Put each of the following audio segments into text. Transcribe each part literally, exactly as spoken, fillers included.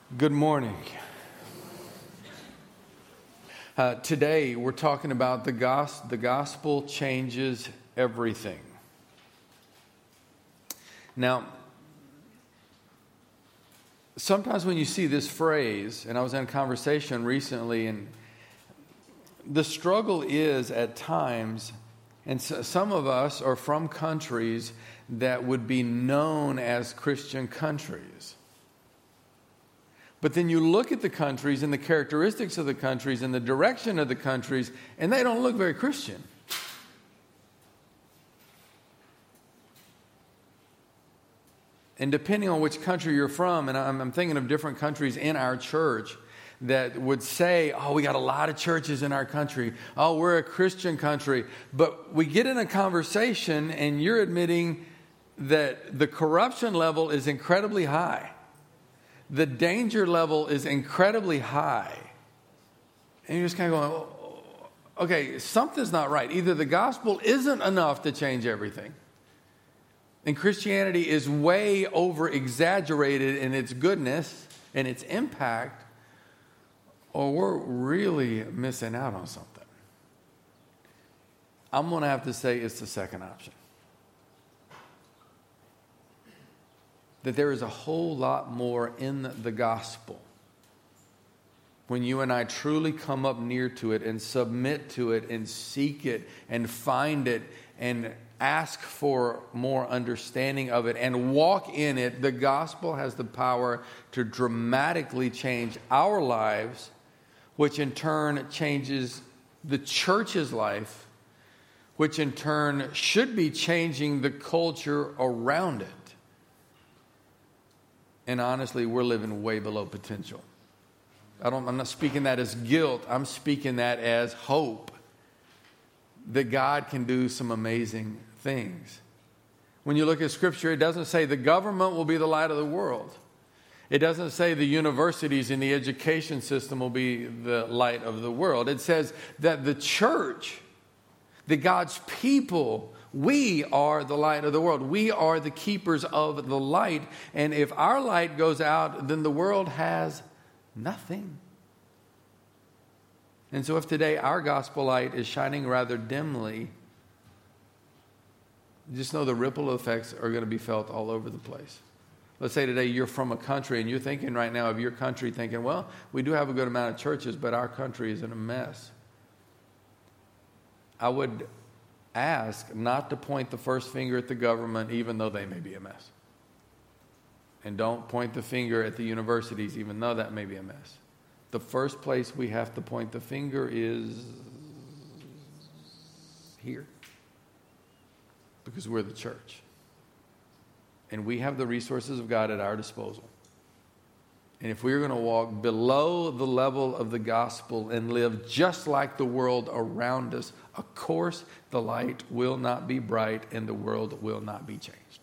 Good morning. Uh, today we're talking about the gospel. The gospel changes everything. Now, sometimes when you see this phrase, and I was in a conversation recently, and the struggle is at times, and so some of us are from countries that would be known as Christian countries. But then you look at the countries and the characteristics of the countries and the direction of the countries, and they don't look very Christian. And depending on which country you're from, and I'm, I'm thinking of different countries in our church that would say, oh, we got a lot of churches in our country. Oh, we're a Christian country. But we get in a conversation and you're admitting that the corruption level is incredibly high. The danger level is incredibly high. And you're just kind of going, oh, okay, something's not right. Either the gospel isn't enough to change everything, and Christianity is way over exaggerated in its goodness and its impact, or we're really missing out on something. I'm going to have to say it's the second option. That there is a whole lot more in the gospel when you and I truly come up near to it and submit to it and seek it and find it and ask for more understanding of it and walk in it. The gospel has the power to dramatically change our lives, which in turn changes the church's life, which in turn should be changing the culture around it. And honestly, we're living way below potential. I don't, I'm not speaking that as guilt. I'm speaking that as hope that God can do some amazing things. When you look at Scripture, it doesn't say the government will be the light of the world. It doesn't say the universities and the education system will be the light of the world. It says that the church, that God's people, we are the light of the world. We are the keepers of the light. And if our light goes out, then the world has nothing. And so if today our gospel light is shining rather dimly, just know the ripple effects are going to be felt all over the place. Let's say today you're from a country and you're thinking right now of your country thinking, well, we do have a good amount of churches, but our country is in a mess. I would ask not to point the first finger at the government, even though they may be a mess. And don't point the finger at the universities, even though that may be a mess. The first place we have to point the finger is here. Because we're the church. And we have the resources of God at our disposal. And if we're going to walk below the level of the gospel and live just like the world around us, of course, the light will not be bright and the world will not be changed.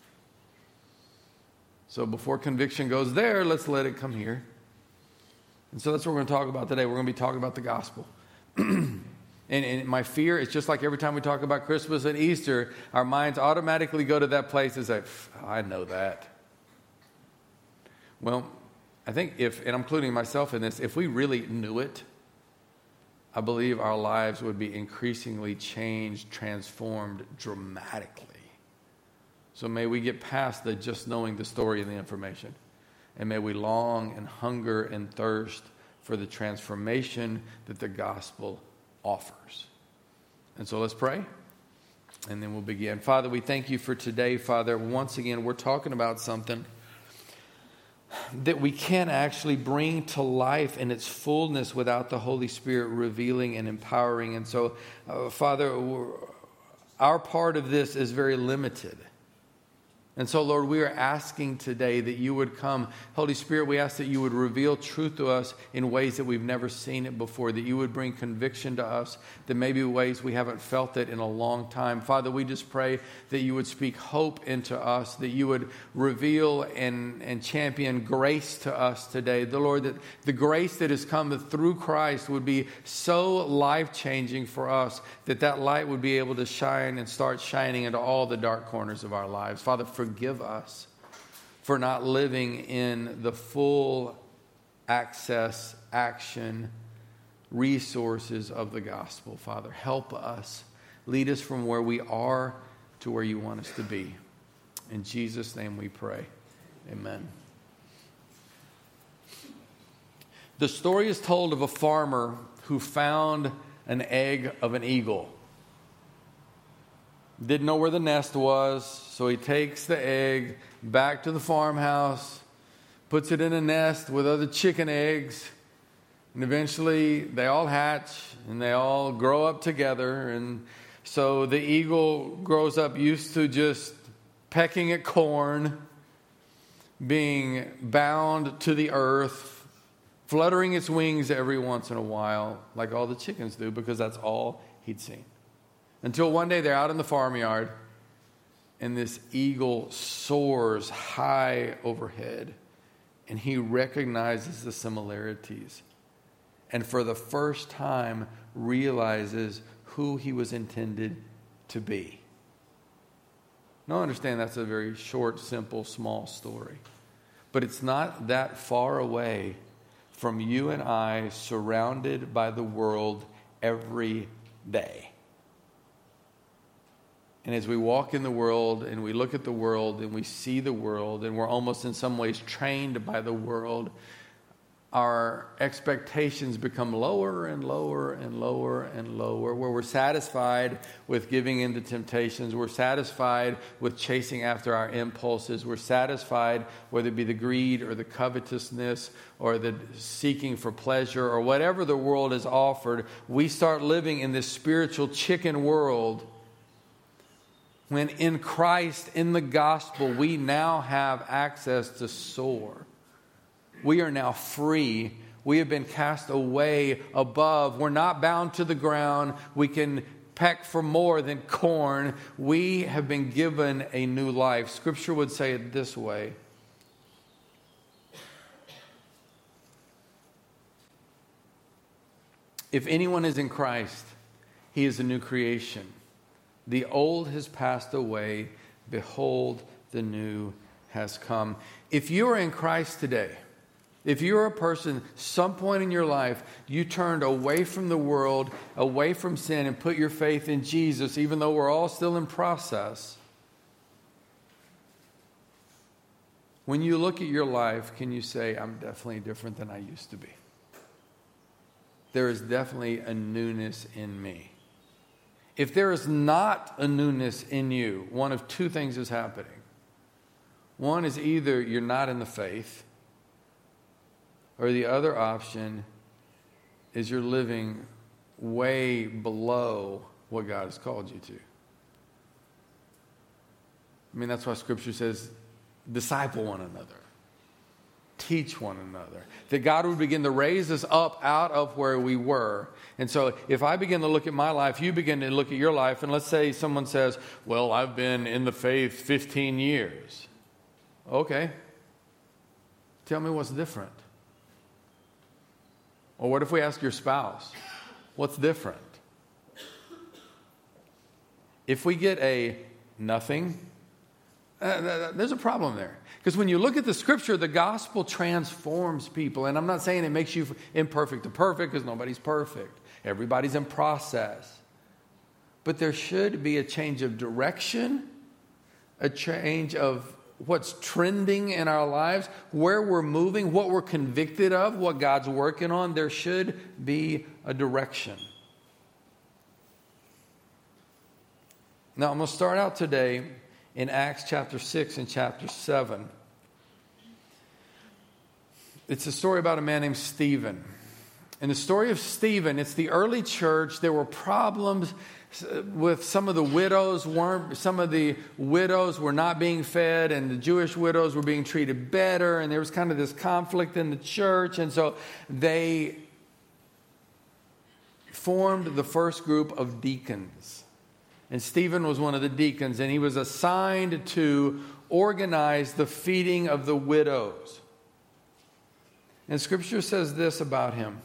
So before conviction goes there, let's let it come here. And so that's what we're going to talk about today. We're going to be talking about the gospel. and, and my fear is just like every time we talk about Christmas and Easter, our minds automatically go to that place and say, I know that. Well, I think if, and I'm including myself in this, if we really knew it, I believe our lives would be increasingly changed, transformed dramatically. So may we get past the just knowing the story and the information. And may we long and hunger and thirst for the transformation that the gospel offers. And so let's pray, and then we'll begin. Father, we thank you for today, Father. Once again, we're talking about something that we can't actually bring to life in its fullness without the Holy Spirit revealing and empowering. And so, uh, Father, our part of this is very limited. And so, Lord, we are asking today that you would come. Holy Spirit, we ask that you would reveal truth to us in ways that we've never seen it before, that you would bring conviction to us, that maybe ways we haven't felt it in a long time. Father, we just pray that you would speak hope into us, that you would reveal and, and champion grace to us today. The Lord, that the grace that has come through Christ would be so life-changing for us, that that light would be able to shine and start shining into all the dark corners of our lives. Father, forgive us for not living in the full access, action, resources of the gospel. Father, help us. Lead us from where we are to where you want us to be. In Jesus' name we pray. Amen. The story is told of a farmer who found an egg of an eagle. Didn't know where the nest was, so he takes the egg back to the farmhouse, puts it in a nest with other chicken eggs, and eventually they all hatch and they all grow up together. And so the eagle grows up used to just pecking at corn, being bound to the earth, fluttering its wings every once in a while, like all the chickens do, because that's all he'd seen. Until one day they're out in the farmyard, and this eagle soars high overhead, and he recognizes the similarities. And for the first time realizes who he was intended to be. Now, understand that's a very short, simple, small story. But it's not that far away from you and I surrounded by the world every day. And as we walk in the world and we look at the world and we see the world and we're almost in some ways trained by the world, our expectations become lower and lower and lower and lower, where we're satisfied with giving in to temptations. We're satisfied with chasing after our impulses. We're satisfied, whether it be the greed or the covetousness or the seeking for pleasure or whatever the world has offered. We start living in this spiritual chicken world, when in Christ, in the gospel, we now have access to soar. We are now free. We have been cast away above. We're not bound to the ground. We can peck for more than corn. We have been given a new life. Scripture would say it this way. If anyone is in Christ, he is a new creation. The old has passed away. Behold, the new has come. If you are in Christ today, if you're a person, some point in your life, you turned away from the world, away from sin, and put your faith in Jesus, even though we're all still in process. When you look at your life, can you say, I'm definitely different than I used to be? There is definitely a newness in me. If there is not a newness in you, one of two things is happening. One is either you're not in the faith, or the other option is you're living way below what God has called you to. I mean, that's why Scripture says, disciple one another. Teach one another. That God would begin to raise us up out of where we were. And so if I begin to look at my life, you begin to look at your life, and let's say someone says, well, I've been in the faith fifteen years. Okay. Tell me what's different. Or what if we ask your spouse, what's different? If we get a nothing, uh, there's a problem there. Because when you look at the Scripture, the gospel transforms people. And I'm not saying it makes you imperfect to perfect, because nobody's perfect. Everybody's in process. But there should be a change of direction, a change of what's trending in our lives, where we're moving, what we're convicted of, what God's working on. There should be a direction. Now, I'm going to start out today in Acts chapter six and chapter seven. It's a story about a man named Stephen. In the story of Stephen, it's the early church. There were problems with some of the widows. weren't Some of the widows were not being fed, and the Jewish widows were being treated better. And there was kind of this conflict in the church. And so they formed the first group of deacons. And Stephen was one of the deacons, and he was assigned to organize the feeding of the widows. And Scripture says this about him.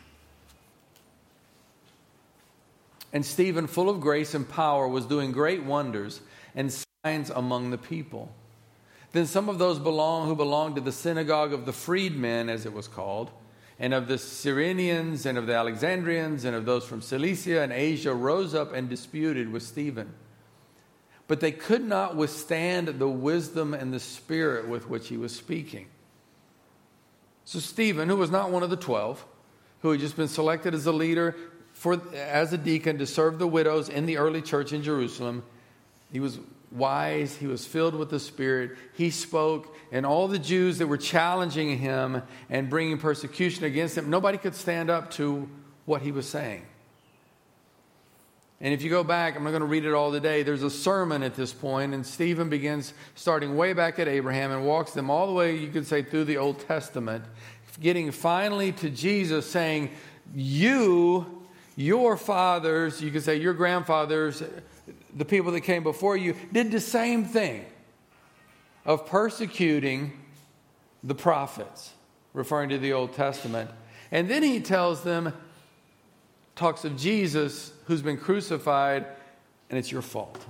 And Stephen, full of grace and power, was doing great wonders and signs among the people. Then some of those belong who belonged to the synagogue of the freedmen, as it was called, and of the Cyrenians, and of the Alexandrians, and of those from Cilicia and Asia rose up and disputed with Stephen. But they could not withstand the wisdom and the spirit with which he was speaking. So Stephen, who was not one of the twelve, who had just been selected as a leader for as a deacon to serve the widows in the early church in Jerusalem, he was wise, he was filled with the Spirit. He spoke, and all the Jews that were challenging him and bringing persecution against him, nobody could stand up to what he was saying. And if you go back, I'm not going to read it all today, there's a sermon at this point, and Stephen begins starting way back at Abraham and walks them all the way, you could say, through the Old Testament, getting finally to Jesus saying, you, your fathers, you could say your grandfathers, the people that came before you, did the same thing of persecuting the prophets, referring to the Old Testament. And then he tells them, talks of Jesus who's been crucified, and it's your fault.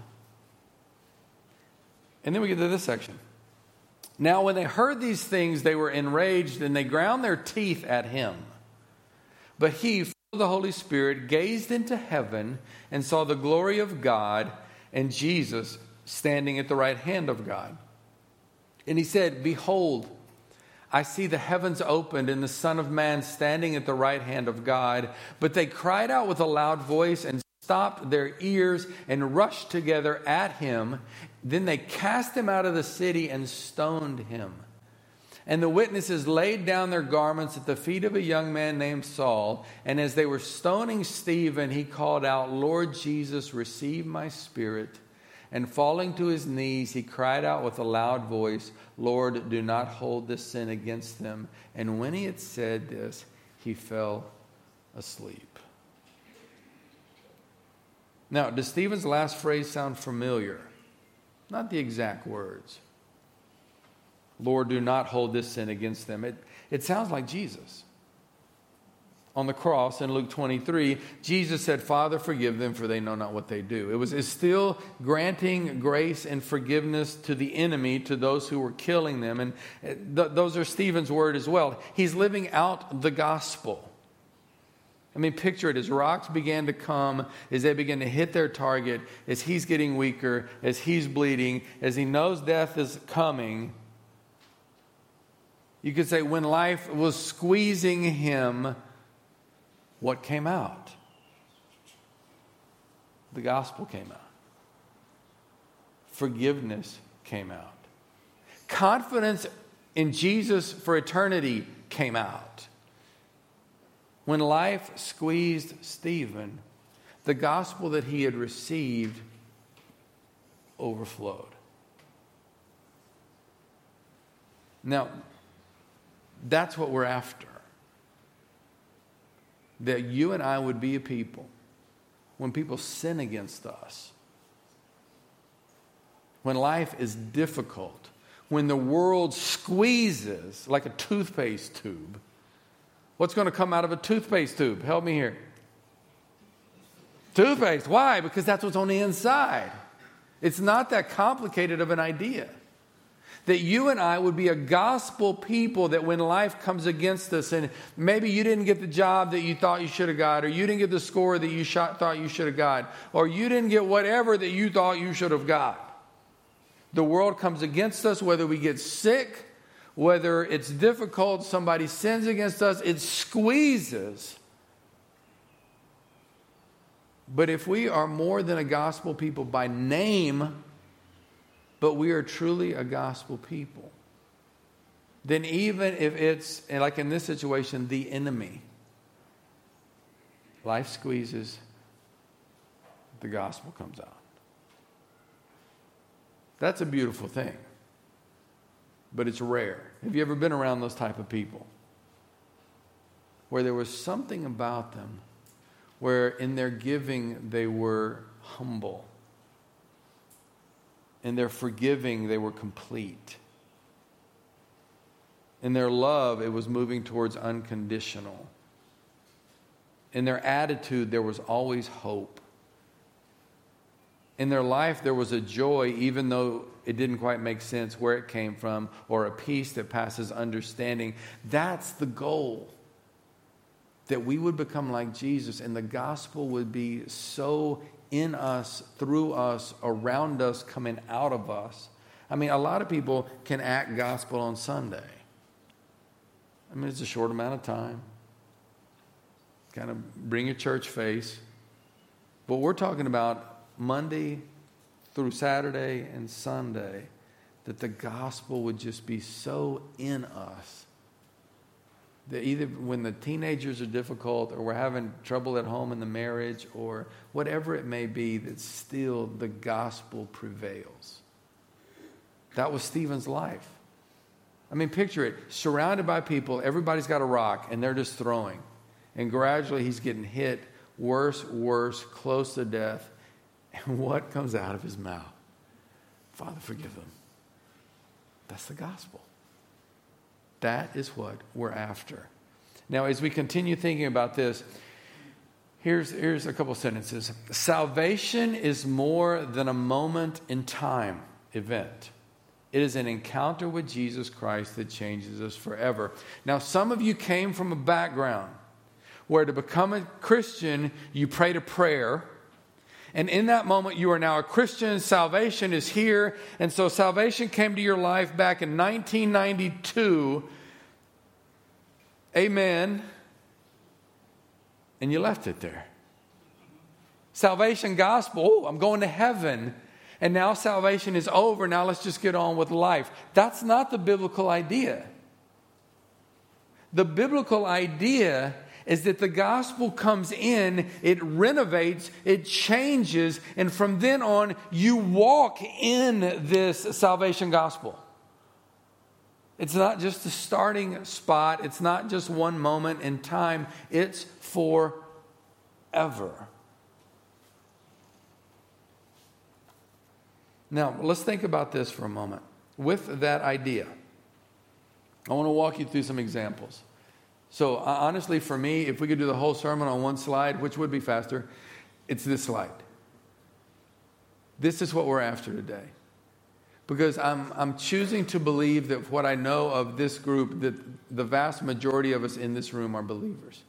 And then we get to this section. Now when they heard these things, they were enraged, and they ground their teeth at him. But he, full of the Holy Spirit, gazed into heaven and saw the glory of God and Jesus standing at the right hand of God. And he said, behold, I see the heavens opened and the Son of Man standing at the right hand of God. But they cried out with a loud voice and stopped their ears and rushed together at him. Then they cast him out of the city and stoned him. And the witnesses laid down their garments at the feet of a young man named Saul. And as they were stoning Stephen, he called out, Lord Jesus, receive my spirit. And falling to his knees, he cried out with a loud voice, Lord, do not hold this sin against them. And when he had said this, he fell asleep. Now, does Stephen's last phrase sound familiar? Not the exact words. Lord, do not hold this sin against them. It, it sounds like Jesus. On the cross in Luke twenty-three, Jesus said, Father, forgive them, for they know not what they do. It was it's still granting grace and forgiveness to the enemy, to those who were killing them. And th- those are Stephen's word as well. He's living out the gospel. I mean, picture it. As rocks began to come, as they begin to hit their target, as he's getting weaker, as he's bleeding, as he knows death is coming, you could say when life was squeezing him, what came out? The gospel came out. Forgiveness came out. Confidence in Jesus for eternity came out. When life squeezed Stephen, the gospel that he had received overflowed. Now, that's what we're after. That you and I would be a people, when people sin against us, when life is difficult, when the world squeezes like a toothpaste tube. What's going to come out of a toothpaste tube? Help me here. Toothpaste. Why? Because that's what's on the inside. It's not that complicated of an idea. That you and I would be a gospel people, that when life comes against us and maybe you didn't get the job that you thought you should have got, or you didn't get the score that you shot, thought you should have got, or you didn't get whatever that you thought you should have got. The world comes against us, whether we get sick, whether it's difficult, somebody sins against us, it squeezes. But if we are more than a gospel people by name, but we are truly a gospel people, then even if it's, like in this situation, the enemy, life squeezes, the gospel comes out. That's a beautiful thing. But it's rare. Have you ever been around those type of people? Where there was something about them, where in their giving they were humble. In their forgiving, they were complete. In their love, it was moving towards unconditional. In their attitude, there was always hope. in their life there was a joy, even though it didn't quite make sense where it came from, or a peace that passes understanding. That's the goal. That we would become like Jesus, and the gospel would be so in us, through us, around us, coming out of us. I mean, a lot of people can act gospel on Sunday. I mean, it's a short amount of time. Kind of bring your church face. But we're talking about Monday through Saturday and Sunday, that the gospel would just be so in us that either when the teenagers are difficult, or we're having trouble at home in the marriage, or whatever it may be, that still the gospel prevails. That was Stephen's life. I mean, picture it. Surrounded by people, everybody's got a rock, and they're just throwing. And gradually he's getting hit worse, worse, close to death. And what comes out of his mouth? Father, forgive them. That's the gospel. That is what we're after. Now, as we continue thinking about this, here's, here's a couple sentences. Salvation is more than a moment in time event. It is an encounter with Jesus Christ that changes us forever. Now, some of you came from a background where to become a Christian, you prayed a prayer. And in that moment, you are now a Christian. Salvation is here. And so salvation came to your life back in nineteen ninety-two. Amen. And you left it there. Salvation gospel. Oh, I'm going to heaven. And now salvation is over. Now let's just get on with life. That's not the biblical idea. The biblical idea is that the gospel comes in, it renovates, it changes, and from then on, you walk in this salvation gospel. It's not just a starting spot. It's not just one moment in time. It's forever. Now, let's think about this for a moment. With that idea, I want to walk you through some examples. So uh, honestly, for me, if we could do the whole sermon on one slide, which would be faster, it's this slide. This is what we're after today. Because I'm, I'm choosing to believe that what I know of this group, that the vast majority of us in this room are believers.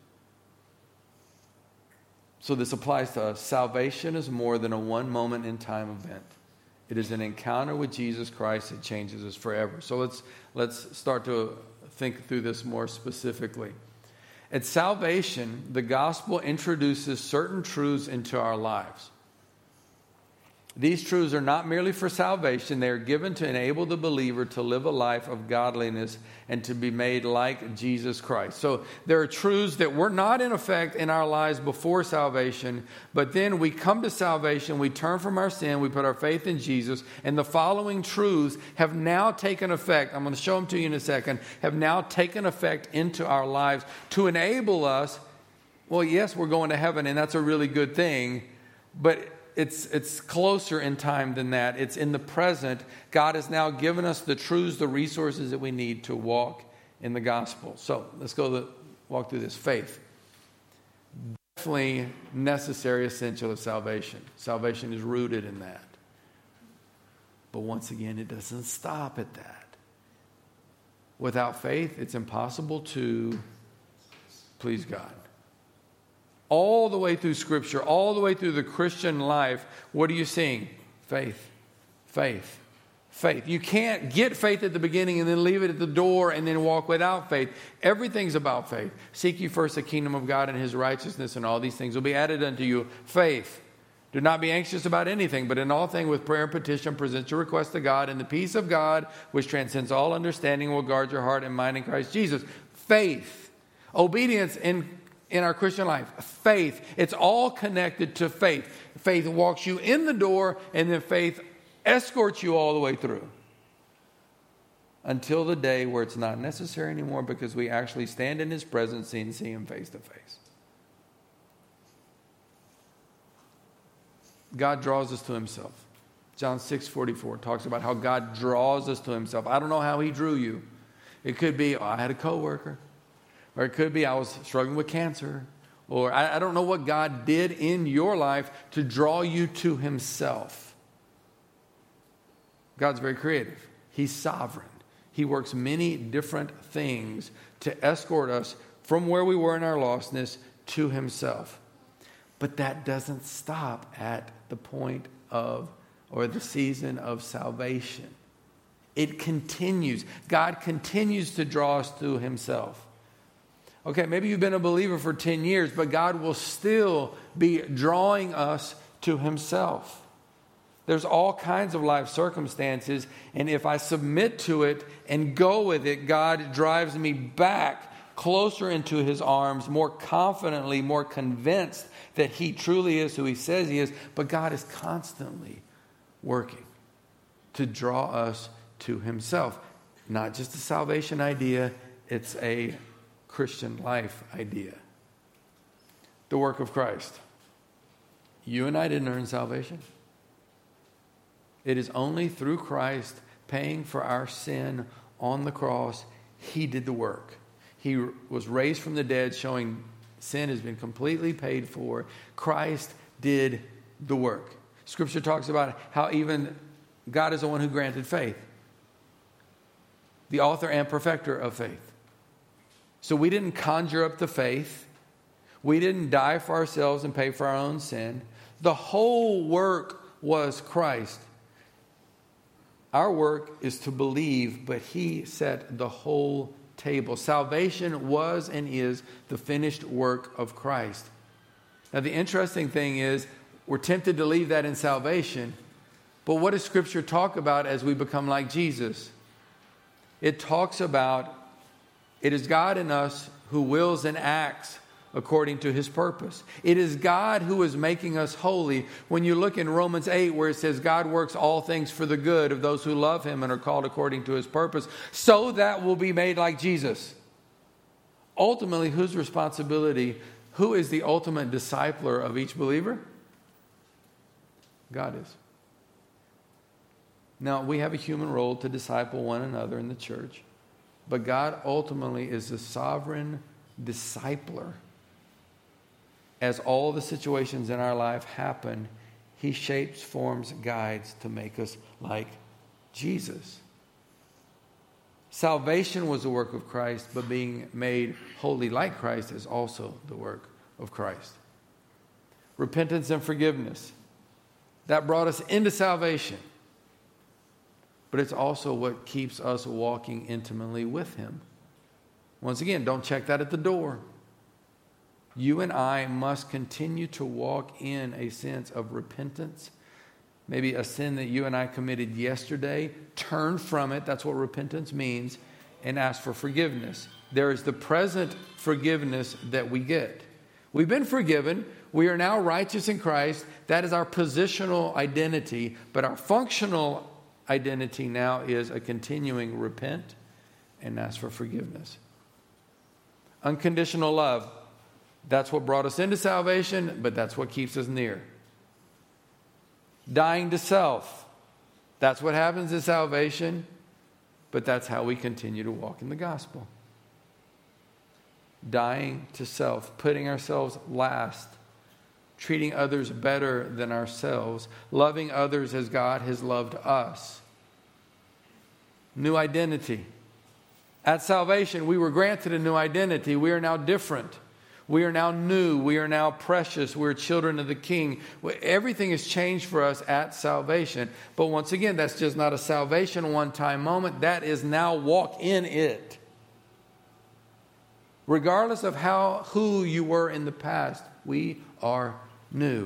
So this applies to us. Salvation is more than a one moment in time event. It is an encounter with Jesus Christ that changes us forever. So let's let's start to think through this more specifically. At salvation, the gospel introduces certain truths into our lives. These truths are not merely for salvation. They are given to enable the believer to live a life of godliness and to be made like Jesus Christ. So there are truths that were not in effect in our lives before salvation, but then we come to salvation, we turn from our sin, we put our faith in Jesus, and the following truths have now taken effect. I'm going to show them to you in a second. Have now taken effect into our lives to enable us. Well, yes, we're going to heaven, and that's a really good thing, but It's it's closer in time than that. It's in the present. God has now given us the truths, the resources that we need to walk in the gospel. So let's go to, walk through this. Faith. Definitely necessary, essential of salvation. Salvation is rooted in that. But once again, it doesn't stop at that. Without faith, it's impossible to please God. All the way through Scripture, all the way through the Christian life, what are you seeing? Faith, faith, faith. You can't get faith at the beginning and then leave it at the door and then walk without faith. Everything's about faith. Seek ye first the kingdom of God and His righteousness, and all these things will be added unto you. Faith. Do not be anxious about anything, but in all things with prayer and petition present your request to God, and the peace of God, which transcends all understanding, will guard your heart and mind in Christ Jesus. Faith. Obedience in In our Christian life, faith. It's all connected to faith. Faith walks you in the door, and then faith escorts you all the way through. Until the day where it's not necessary anymore, because we actually stand in His presence and see Him face to face. God draws us to Himself. John six forty-four talks about how God draws us to Himself. I don't know how He drew you. It could be, oh, I had a coworker. Or it could be I was struggling with cancer. Or I, I don't know what God did in your life to draw you to Himself. God's very creative. He's sovereign. He works many different things to escort us from where we were in our lostness to himself. But that doesn't stop at the point of, or the season of salvation. It continues. God continues to draw us to himself. Okay, maybe you've been a believer for ten years, but God will still be drawing us to himself. There's all kinds of life circumstances, and if I submit to it and go with it, God drives me back closer into his arms, more confidently, more convinced that he truly is who he says he is. But God is constantly working to draw us to himself. Not just a salvation idea, it's a Christian life idea. The work of Christ. You and I didn't earn salvation. It is only through Christ paying for our sin on the cross. He did the work. He was raised from the dead, showing sin has been completely paid for. Christ did the work. Scripture talks about how even God is the one who granted faith. The author and perfecter of faith. So we didn't conjure up the faith. We didn't die for ourselves and pay for our own sin. The whole work was Christ. Our work is to believe, but he set the whole table. Salvation was and is the finished work of Christ. Now, the interesting thing is, we're tempted to leave that in salvation, but what does Scripture talk about as we become like Jesus? It talks about it is God in us who wills and acts according to his purpose. It is God who is making us holy. When you look in Romans eight, where it says God works all things for the good of those who love him and are called according to his purpose, so that we'll be made like Jesus. Ultimately, whose responsibility, who is the ultimate discipler of each believer? God is. Now, we have a human role to disciple one another in the church, but God ultimately is the sovereign discipler. As all the situations in our life happen, he shapes, forms, guides to make us like Jesus. Salvation was the work of Christ, but being made holy like Christ is also the work of Christ. Repentance and forgiveness. That brought us into salvation. But it's also what keeps us walking intimately with him. Once again, don't check that at the door. You and I must continue to walk in a sense of repentance. Maybe a sin that you and I committed yesterday, turn from it, that's what repentance means, and ask for forgiveness. There is the present forgiveness that we get. We've been forgiven. We are now righteous in Christ. That is our positional identity. But our functional identity now is a continuing repent and ask for forgiveness. Unconditional love. That's what brought us into salvation, but that's what keeps us near. Dying to self. That's what happens in salvation, but that's how we continue to walk in the gospel. Dying to self, putting ourselves last, treating others better than ourselves, loving others as God has loved us. New identity. At salvation, we were granted a new identity. We are now different. We are now new. We are now precious. We're children of the King. Everything has changed for us at salvation. But once again, that's just not a salvation one-time moment. That is now walk in it. Regardless of how who you were in the past, we are new.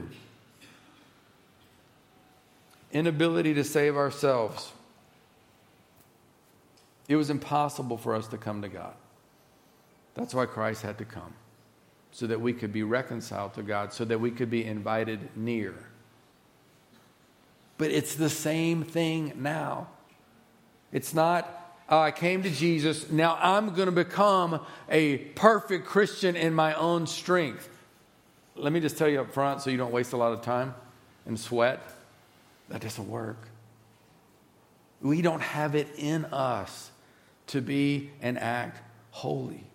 Inability to save ourselves. It was impossible for us to come to God. That's why Christ had to come. So that we could be reconciled to God, so that we could be invited near. But it's the same thing now. It's not, oh, I came to Jesus, now I'm going to become a perfect Christian in my own strength. Let me just tell you up front so you don't waste a lot of time and sweat. That doesn't work. We don't have it in us to be and act holy.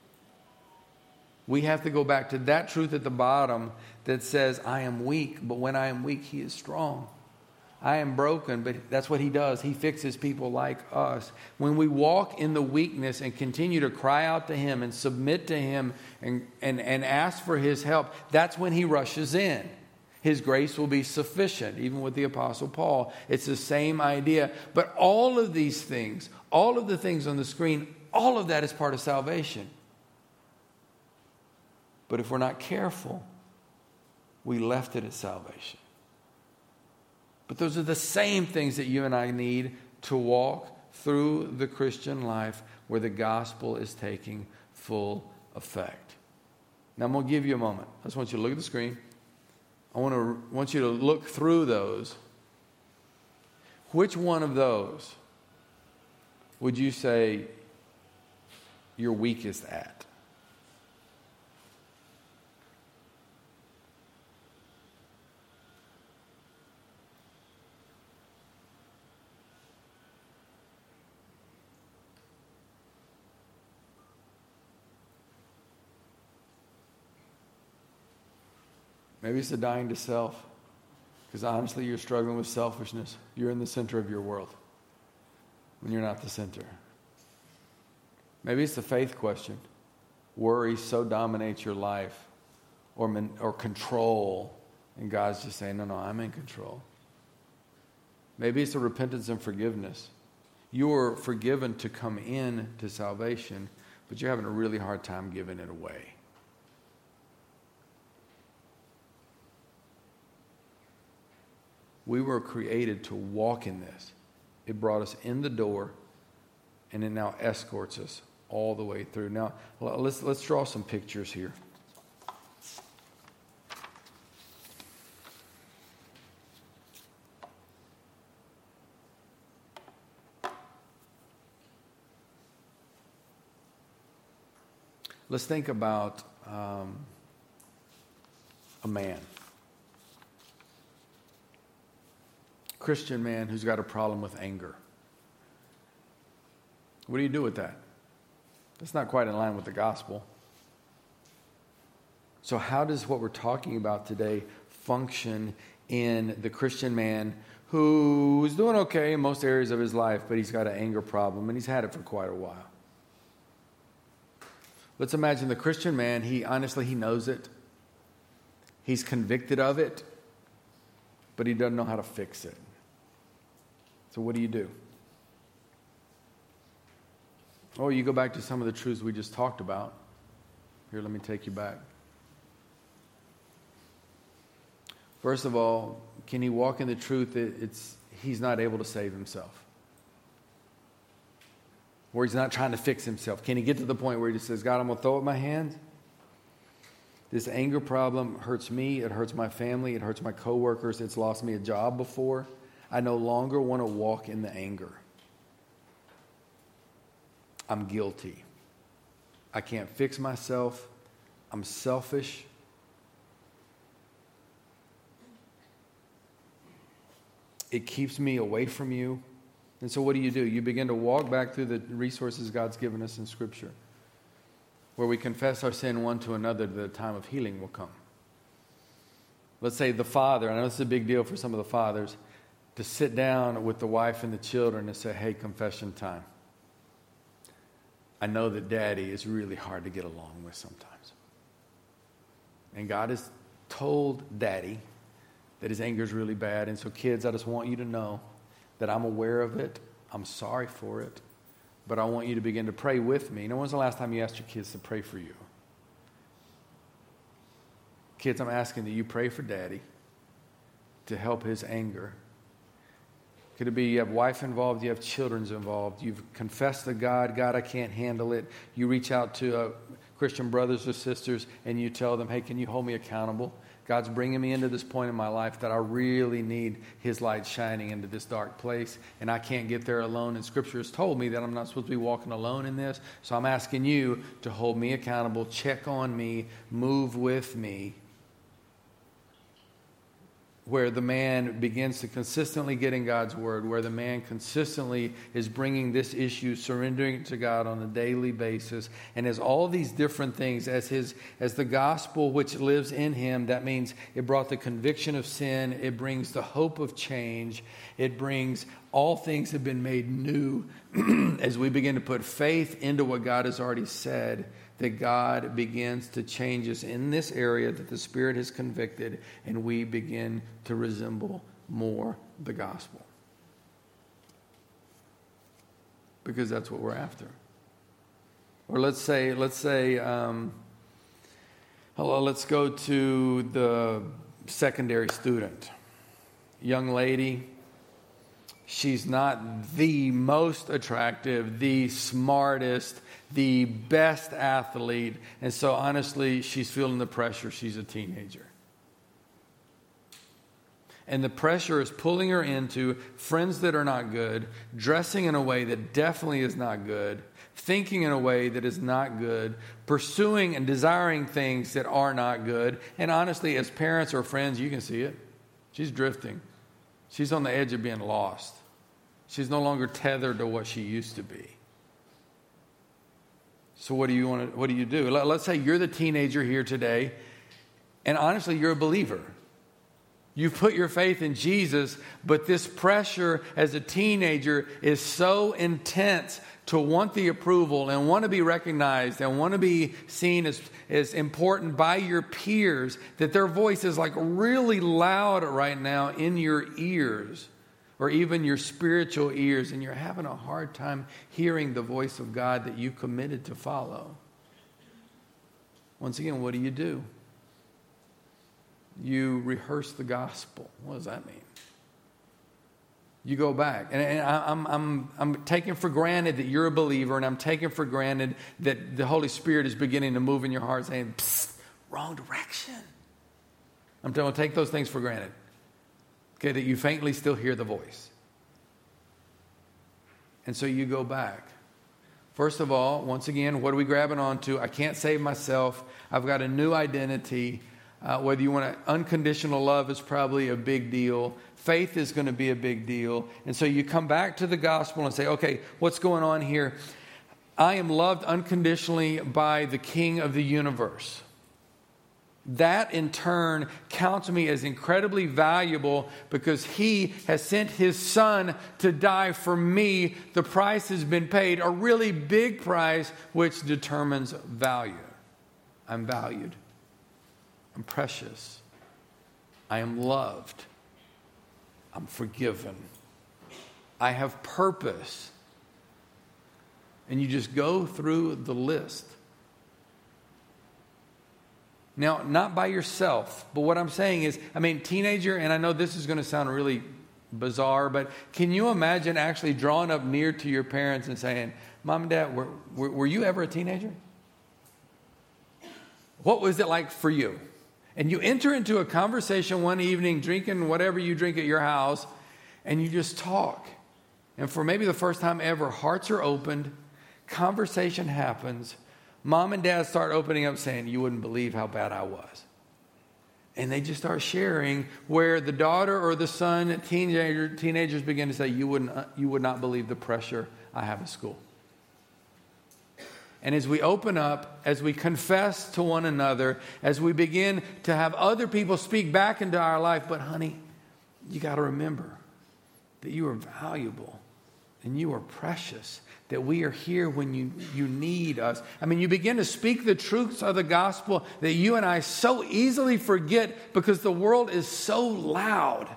We have to go back to that truth at the bottom that says, I am weak, but when I am weak, he is strong. I am broken, but that's what he does. He fixes people like us. When we walk in the weakness and continue to cry out to him and submit to him and, and, and ask for his help, that's when he rushes in. His grace will be sufficient, even with the Apostle Paul. It's the same idea. But all of these things, all of the things on the screen, all of that is part of salvation. But if we're not careful, we left it at salvation. But those are the same things that you and I need to walk through the Christian life where the gospel is taking full effect. Now, I'm going to give you a moment. I just want you to look at the screen. I want to want you to look through those. Which one of those would you say you're weakest at? Maybe it's the dying to self, because honestly, you're struggling with selfishness. You're in the center of your world when you're not the center. Maybe it's the faith question. Worry so dominates your life, or man, or control, and God's just saying, no, no, I'm in control. Maybe it's the repentance and forgiveness. You're forgiven to come in to salvation, but you're having a really hard time giving it away. We were created to walk in this. It brought us in the door, and it now escorts us all the way through. Now, let's let's draw some pictures here. Let's think about um, a man. Christian man who's got a problem with anger. What do you do with that? That's not quite in line with the gospel. So how does what we're talking about today function in the Christian man who's doing okay in most areas of his life, but he's got an anger problem, and he's had it for quite a while? Let's imagine the Christian man, he honestly, he knows it. He's convicted of it, but he doesn't know how to fix it. So what do you do? Or you go back to some of the truths we just talked about. Here, let me take you back. First of all, can he walk in the truth that it's he's not able to save himself? Where he's not trying to fix himself. Can he get to the point where he just says, God, I'm going to throw up my hands? This anger problem hurts me. It hurts my family. It hurts my coworkers. It's lost me a job before. I no longer want to walk in the anger. I'm guilty. I can't fix myself. I'm selfish. It keeps me away from you. And so what do you do? You begin to walk back through the resources God's given us in Scripture, where we confess our sin one to another, the time of healing will come. Let's say the father, I know this is a big deal for some of the fathers, to sit down with the wife and the children and say, hey, confession time. I know that daddy is really hard to get along with sometimes. And God has told daddy that his anger is really bad. And so kids, I just want you to know that I'm aware of it. I'm sorry for it. But I want you to begin to pray with me. You know, when's the last time you asked your kids to pray for you? Kids, I'm asking that you pray for daddy to help his anger. Could it be you have wife involved, you have children's involved, you've confessed to God, God, I can't handle it. You reach out to uh, Christian brothers or sisters and you tell them, hey, can you hold me accountable? God's bringing me into this point in my life that I really need his light shining into this dark place, and I can't get there alone. And Scripture has told me that I'm not supposed to be walking alone in this, so I'm asking you to hold me accountable, check on me, move with me. where the man begins to consistently get in God's word, where the man consistently is bringing this issue, surrendering to God on a daily basis, and as all these different things, as his as the gospel which lives in him, that means it brought the conviction of sin, it brings the hope of change, it brings all things have been made new as we begin to put faith into what God has already said, that God begins to change us in this area that the Spirit has convicted, and we begin to resemble more the gospel. Because that's what we're after. Or let's say, let's say, um, hello, let's go to the secondary student. Young lady, she's not the most attractive, the smartest, the best athlete. And so honestly, she's feeling the pressure. She's a teenager. And the pressure is pulling her into friends that are not good, dressing in a way that definitely is not good, thinking in a way that is not good, pursuing and desiring things that are not good. And honestly, as parents or friends, you can see it. She's drifting. She's on the edge of being lost. She's no longer tethered to what she used to be. So what do you want to, what do you do? Let's say you're the teenager here today, and honestly, you're a believer. You've put your faith in Jesus, but this pressure as a teenager is so intense to want the approval and want to be recognized and want to be seen as, as important by your peers, that their voice is like really loud right now in your ears, or even your spiritual ears, and you're having a hard time hearing the voice of God that you committed to follow. Once again, what do you do? You rehearse the gospel. What does that mean? You go back. And, and I, I'm, I'm, I'm taking for granted that you're a believer, and I'm taking for granted that the Holy Spirit is beginning to move in your heart saying, psst, wrong direction. I'm going to take those things for granted. Okay, that you faintly still hear the voice. And so you go back. First of all, once again, what are we grabbing onto? I can't save myself. I've got a new identity. Uh, whether you want to, unconditional love is probably a big deal. Faith is going to be a big deal. And so you come back to the gospel and say, okay, what's going on here? I am loved unconditionally by the King of the universe. That in turn counts me as incredibly valuable because he has sent his son to die for me. The price has been paid, a really big price, which determines value. I'm valued. I'm precious. I am loved. I'm forgiven. I have purpose. And you just go through the list. Now, not by yourself, but what I'm saying is, I mean, teenager, and I know this is going to sound really bizarre, but can you imagine actually drawing up near to your parents and saying, Mom and Dad, were, were, were you ever a teenager? What was it like for you? And you enter into a conversation one evening, drinking whatever you drink at your house, and you just talk. And for maybe the first time ever, hearts are opened, conversation happens. Mom and Dad start opening up saying, you wouldn't believe how bad I was. And they just start sharing where the daughter or the son, teenager, teenagers begin to say, you wouldn't, uh, you would not believe the pressure I have at school. And as we open up, as we confess to one another, as we begin to have other people speak back into our life, but honey, you got to remember that you are valuable and you are precious, that we are here when you, you need us. I mean, you begin to speak the truths of the gospel that you and I so easily forget because the world is so loud.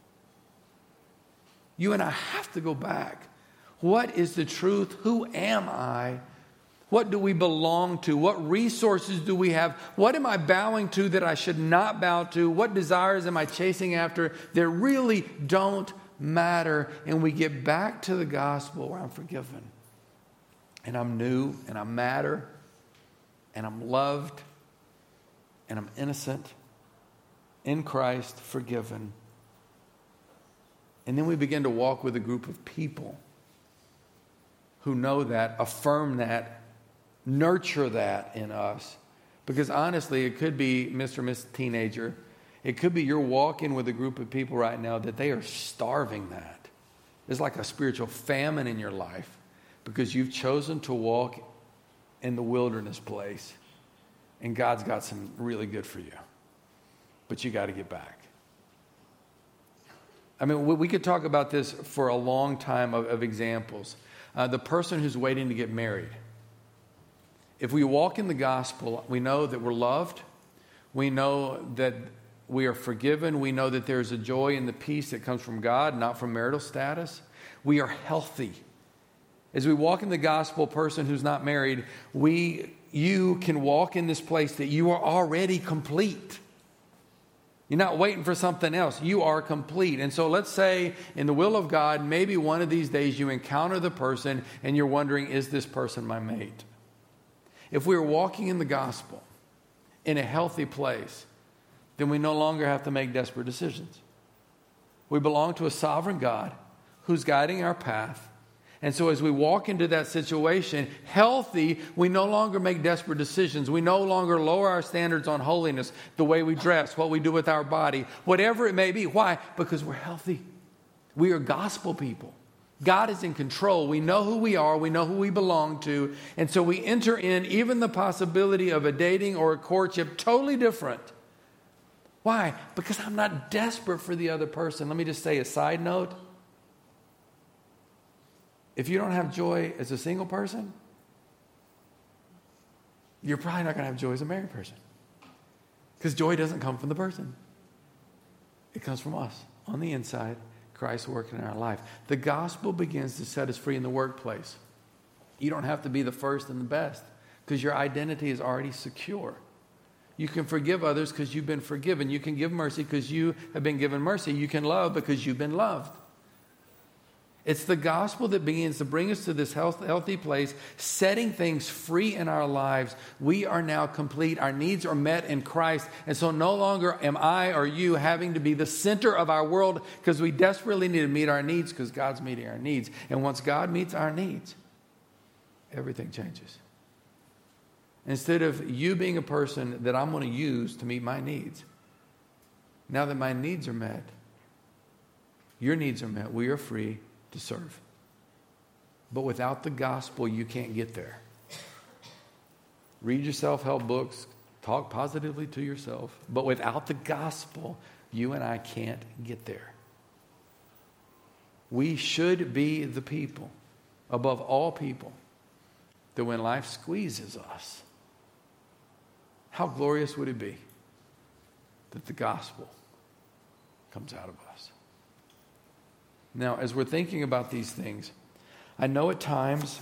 You and I have to go back. What is the truth? Who am I? What do we belong to? What resources do we have? What am I bowing to that I should not bow to? What desires am I chasing after that really don't matter? And we get back to the gospel where I'm forgiven. And I'm new, and I matter, and I'm loved, and I'm innocent, in Christ, forgiven. And then we begin to walk with a group of people who know that, affirm that, nurture that in us. Because honestly, it could be Mister and Miss Teenager, It could be you're walking with a group of people right now that they are starving that. There's like a spiritual famine in your life because you've chosen to walk in the wilderness place, and God's got some really good for you. But you got to get back. I mean, we could talk about this for a long time of, of examples. Uh, the person who's waiting to get married. If we walk in the gospel, we know that we're loved. We know that we are forgiven. We know that there's a joy and the peace that comes from God, not from marital status. We are healthy. As we walk in the gospel, person who's not married, we, you can walk in this place that you are already complete. You're not waiting for something else. You are complete. And so let's say in the will of God, maybe one of these days you encounter the person and you're wondering, is this person my mate? If we're walking in the gospel in a healthy place, then we no longer have to make desperate decisions. We belong to a sovereign God who's guiding our path. And so as we walk into that situation healthy, we no longer make desperate decisions. We no longer lower our standards on holiness, the way we dress, what we do with our body, whatever it may be. Why? Because we're healthy. We are gospel people. God is in control. We know who we are. We know who we belong to. And so we enter in even the possibility of a dating or a courtship totally different. Why? Because I'm not desperate for the other person. Let me just say a side note. If you don't have joy as a single person, you're probably not going to have joy as a married person. Because joy doesn't come from the person. It comes from us on the inside. Christ working in our life. The gospel begins to set us free in the workplace. You don't have to be the first and the best because your identity is already secure. You can forgive others because you've been forgiven. You can give mercy because you have been given mercy. You can love because you've been loved. It's the gospel that begins to bring us to this health, healthy place, setting things free in our lives. We are now complete. Our needs are met in Christ. And so no longer am I or you having to be the center of our world because we desperately need to meet our needs because God's meeting our needs. And once God meets our needs, everything changes. Instead of you being a person that I'm going to use to meet my needs, now that my needs are met, your needs are met, we are free to serve. But without the gospel, you can't get there. Read your self-help books, talk positively to yourself, but without the gospel, you and I can't get there. We should be the people, above all people, that when life squeezes us, how glorious would it be that the gospel comes out of us? Now, as we're thinking about these things, I know at times,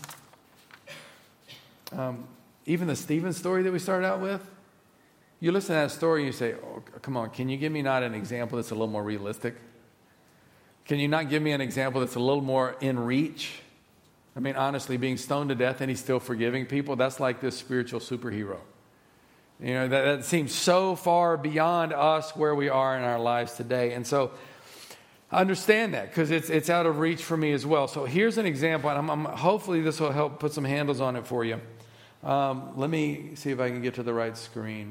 um, even the Stephen story that we started out with, you listen to that story and you say, oh, come on, can you give me not an example that's a little more realistic? Can you not give me an example that's a little more in reach? I mean, honestly, being stoned to death and he's still forgiving people, that's like this spiritual superhero. You know, that, that seems so far beyond us where we are in our lives today. And so I understand that because it's it's out of reach for me as well. So here's an example, and I'm, I'm, hopefully this will help put some handles on it for you. Um, let me see if I can get to the right screen.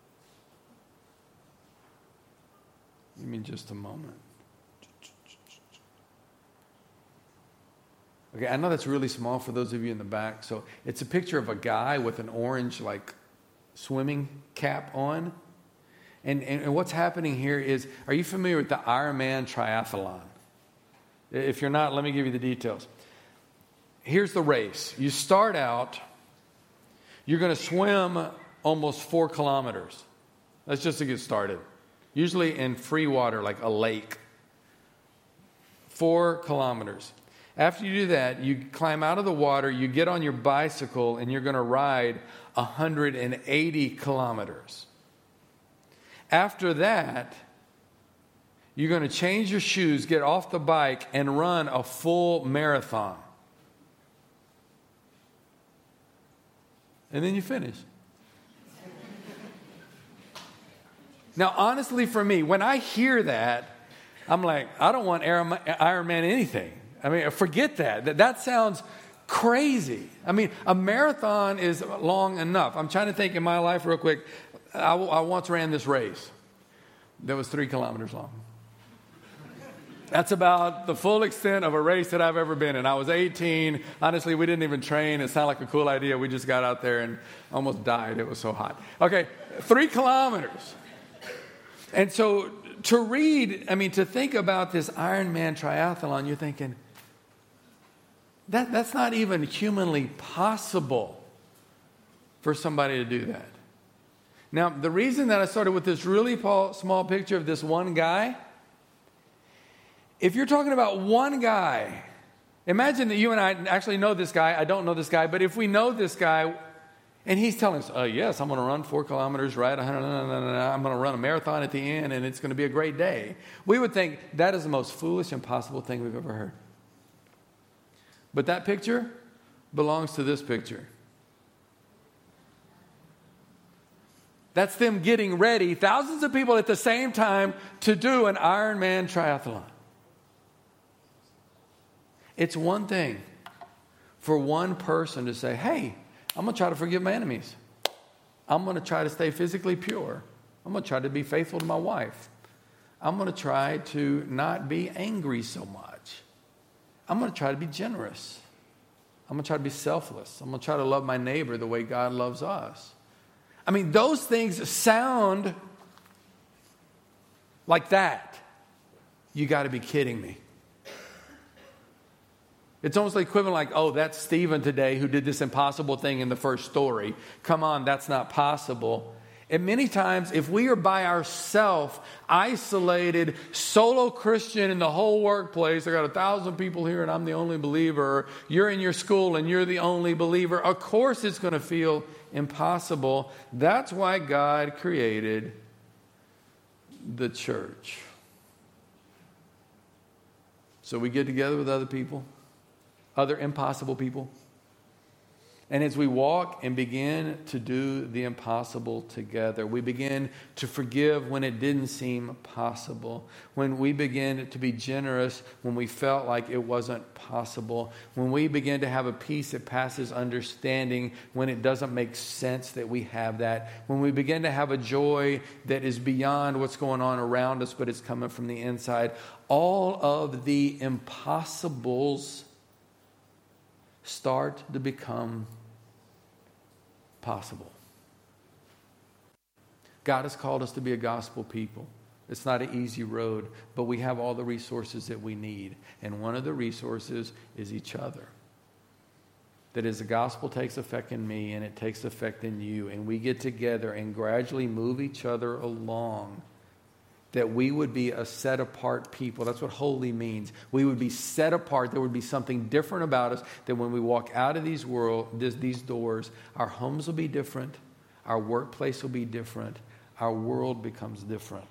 Give me just a moment. Okay, I know that's really small for those of you in the back. So it's a picture of a guy with an orange, like, swimming cap on. And, and, and what's happening here is, are you familiar with the Ironman triathlon? If you're not, let me give you the details. Here's the race. You start out, you're going to swim almost four kilometers. That's just to get started. Usually in free water, like a lake. Four kilometers. After you do that, you climb out of the water, you get on your bicycle, and you're going to ride one hundred eighty kilometers. After that, you're going to change your shoes, get off the bike, and run a full marathon. And then you finish. Now, honestly, for me, when I hear that, I'm like, I don't want Iron Man anything. I mean, forget that. That, that sounds crazy. I mean, a marathon is long enough. I'm trying to think in my life real quick. I, I once ran this race. that was three kilometers long. That's about the full extent of a race that I've ever been in. I was eighteen. Honestly, we didn't even train. It sounded like a cool idea. We just got out there and almost died. It was so hot. Okay, three kilometers. And so to read, I mean, to think about this Ironman triathlon, you're thinking, that, that's not even humanly possible for somebody to do that. Now, the reason that I started with this really small picture of this one guy, if you're talking about one guy, imagine that you and I actually know this guy. I don't know this guy, but if we know this guy, and he's telling us, oh, yes, I'm going to run four kilometers, right? I'm going to run a marathon at the end, and it's going to be a great day. We would think that is the most foolish, impossible thing we've ever heard. But that picture belongs to this picture. That's them getting ready, thousands of people at the same time, to do an Ironman triathlon. It's one thing for one person to say, hey, I'm going to try to forgive my enemies. I'm going to try to stay physically pure. I'm going to try to be faithful to my wife. I'm going to try to not be angry so much. I'm going to try to be generous. I'm going to try to be selfless. I'm going to try to love my neighbor the way God loves us. I mean, those things sound like that. You got to be kidding me. It's almost the equivalent like, oh, that's Stephen today who did this impossible thing in the first story. Come on, that's not possible. And many times, if we are by ourselves, isolated, solo Christian in the whole workplace, I got a thousand people here and I'm the only believer. You're in your school and you're the only believer. Of course it's going to feel impossible. That's why God created the church. So we get together with other people. Other impossible people. And as we walk and begin to do the impossible together, we begin to forgive when it didn't seem possible. When we begin to be generous when we felt like it wasn't possible. When we begin to have a peace that passes understanding when it doesn't make sense that we have that. When we begin to have a joy that is beyond what's going on around us, but it's coming from the inside. All of the impossibles start to become possible. God has called us to be a gospel people. It's not an easy road, but we have all the resources that we need. And one of the resources is each other. That as the gospel takes effect in me and it takes effect in you, and we get together and gradually move each other along, that we would be a set-apart people. That's what holy means. We would be set apart. There would be something different about us, that when we walk out of these world, this, these doors, our homes will be different, our workplace will be different, our world becomes different.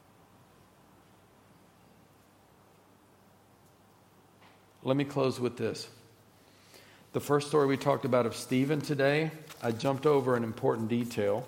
Let me close with this. The first story we talked about of Stephen today, I jumped over an important detail.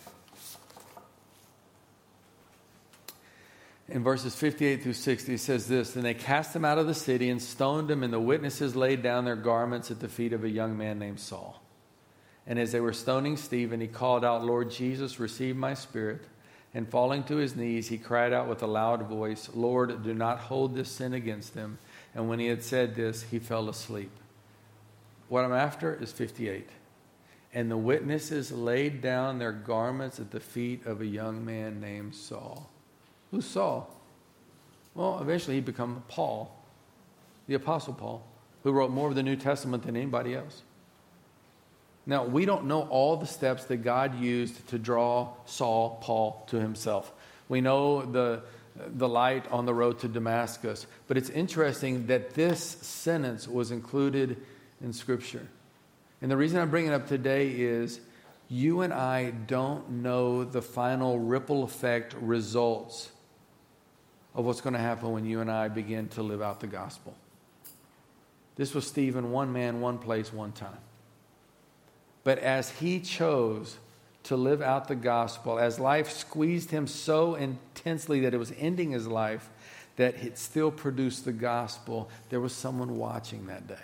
In verses fifty-eight through sixty, it says this, Then they cast him out of the city and stoned him, and the witnesses laid down their garments at the feet of a young man named Saul. And as they were stoning Stephen, he called out, Lord Jesus, receive my spirit. And falling to his knees, he cried out with a loud voice, Lord, do not hold this sin against them. And when he had said this, he fell asleep. What I'm after is fifty-eight. And the witnesses laid down their garments at the feet of a young man named Saul. Who's Saul? Well, eventually he became Paul, the Apostle Paul, who wrote more of the New Testament than anybody else. Now, we don't know all the steps that God used to draw Saul, Paul, to himself. We know the, the light on the road to Damascus, but it's interesting that this sentence was included in Scripture. And the reason I'm bringing it up today is you and I don't know the final ripple effect results of what's going to happen when you and I begin to live out the gospel. This was Stephen, one man, one place, one time. But as he chose to live out the gospel, as life squeezed him so intensely that it was ending his life, that it still produced the gospel, there was someone watching that day.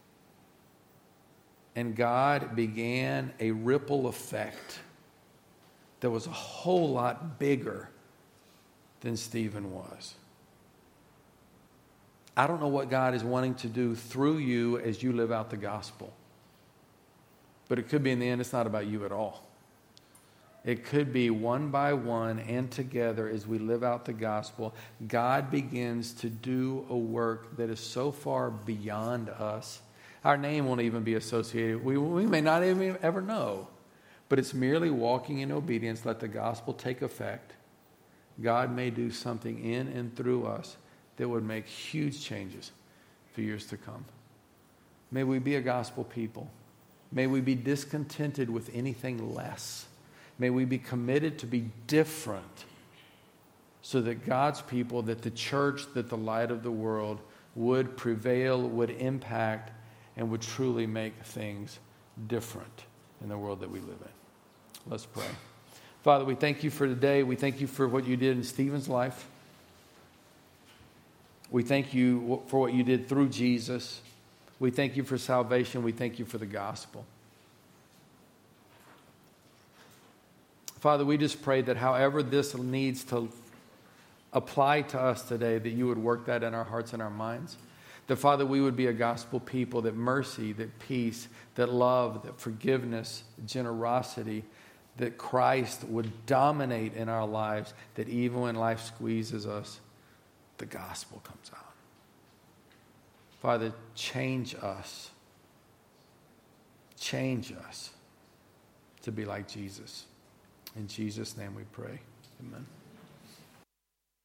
And God began a ripple effect that was a whole lot bigger than Stephen was. I don't know what God is wanting to do through you as you live out the gospel. But it could be in the end, it's not about you at all. It could be one by one and together as we live out the gospel, God begins to do a work that is so far beyond us. Our name won't even be associated. We, we may not even ever know. But it's merely walking in obedience. Let the gospel take effect. God may do something in and through us that would make huge changes for years to come. May we be a gospel people. May we be discontented with anything less. May we be committed to be different so that God's people, that the church, that the light of the world would prevail, would impact, and would truly make things different in the world that we live in. Let's pray. Father, we thank you for today. We thank you for what you did in Stephen's life. We thank you for what you did through Jesus. We thank you for salvation. We thank you for the gospel. Father, we just pray that however this needs to apply to us today, that you would work that in our hearts and our minds. That, Father, we would be a gospel people, that mercy, that peace, that love, that forgiveness, generosity, that Christ would dominate in our lives, that even when life squeezes us, the gospel comes out. Father, change us. Change us to be like Jesus. In Jesus' name we pray. Amen.